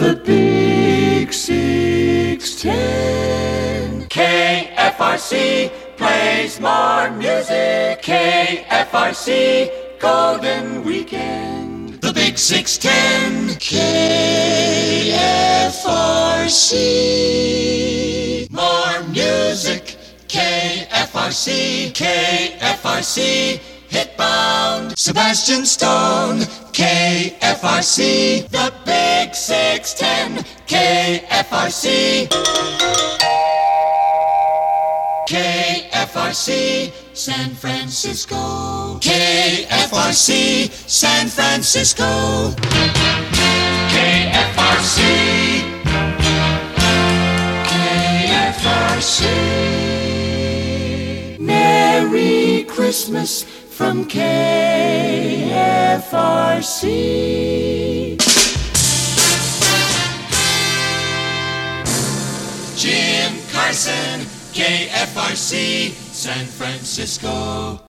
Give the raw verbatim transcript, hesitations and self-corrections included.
The Big Six Ten. K F R C plays more music. K F R C Golden Weekend. The Big Six Ten. K F R C. More music. K F R C. K F R C. Hitbound. Sebastian Stone. K F R C. The Big Six Ten. K F R C. K F R C. San Francisco. K F R C. San Francisco. K F R C. K F R C. Merry Christmas from K F R C. Jim Carson, K F R C, San Francisco.